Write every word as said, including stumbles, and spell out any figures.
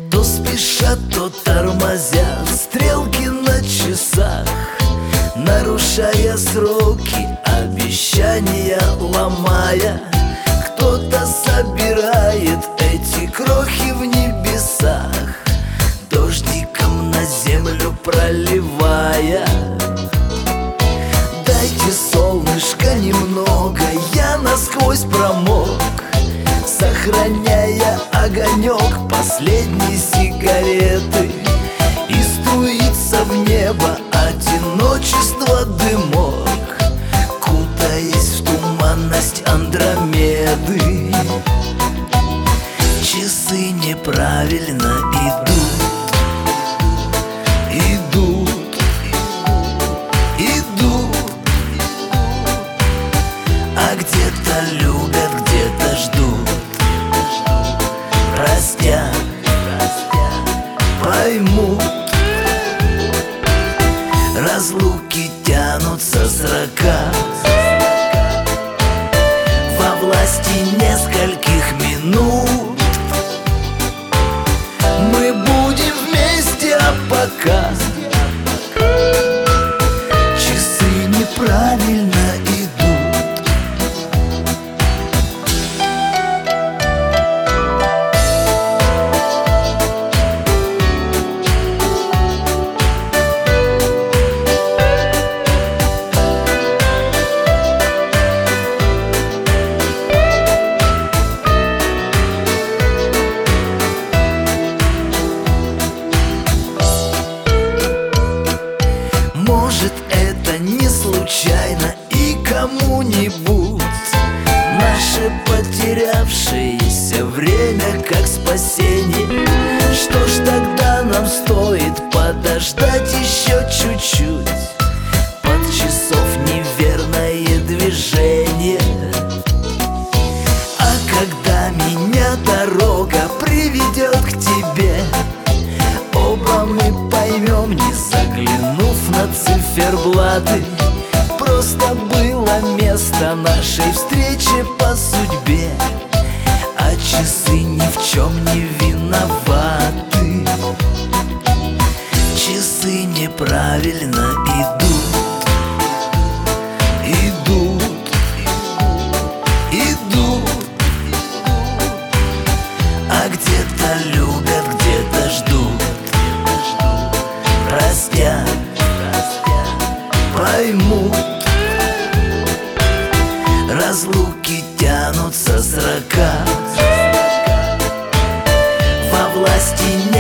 То спешат, то тормозят стрелки на часах, нарушая сроки, обещания ломая. Кто-то собирает эти крохи в небесах, дождиком на землю проливая. Дайте солнышко немного, я насквозь промок, сохраняя огонек последней сигареты. И струится в небо одиночество дымок, кутаясь в туманность Андромеды. Часы неправильно идут, идут, идут, а где-то любят, где-то ждут, простят, поймут. Разлуки тянутся с раков, во власти нескольких минут. Мы будем вместе, а пока часы неправильно идут. Может, это не случайно, и кому-нибудь наше потерявшееся время как спасение. Что ж, тогда нам стоит подождать еще чуть-чуть, под часов неверное движение. А когда меня дорога приведет к тебе, оба мы поймем, не заглянув на циферблаты. Просто было место нашей встречи по судьбе, а часы ни в чем не виноваты. Часы неправильно идут, идут, идут, а где-то любят, где-то ждут, простят, поймут. Разлуки тянутся с раков, во власти